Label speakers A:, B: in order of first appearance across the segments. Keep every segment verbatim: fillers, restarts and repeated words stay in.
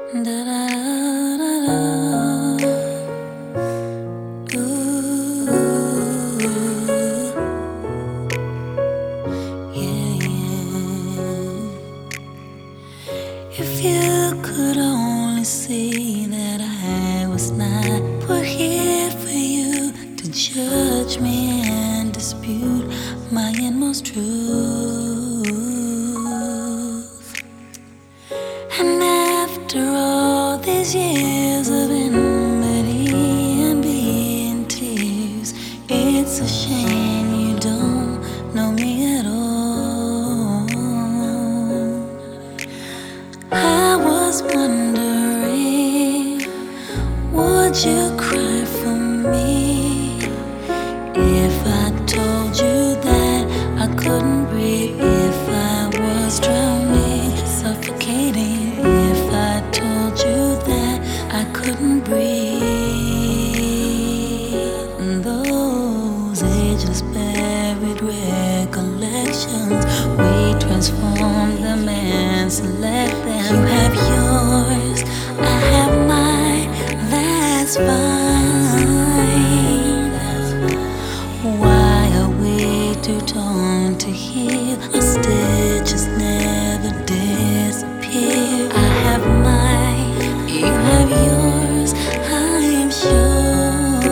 A: Da da da da da. Ooh, yeah, yeah. If you could only see that I was not put here for you to judge me and dispute my inmost truth. And after all these years of enmity and being tears, it's a shame you don't know me at all. I was wondering, would you cry for me if I told you that I couldn't breathe, if I was drowning, suffocating, if I told you that I couldn't breathe? And those ageless buried recollections, we transform them and select them. You have yours, I have mine, that's fine. Why are we too torn to heal? Our stitches never disappear. I have mine, you have yours, I am sure.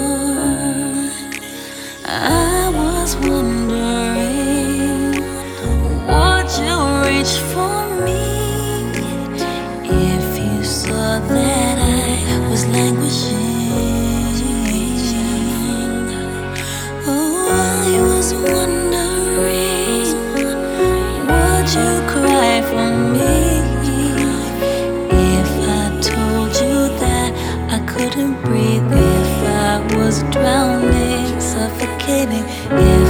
A: I was wondering, would you reach for me if you saw that I was languishing? Oh, I was wondering, would you cry for me if I told you that I couldn't breathe, if I was drowning, suffocating, if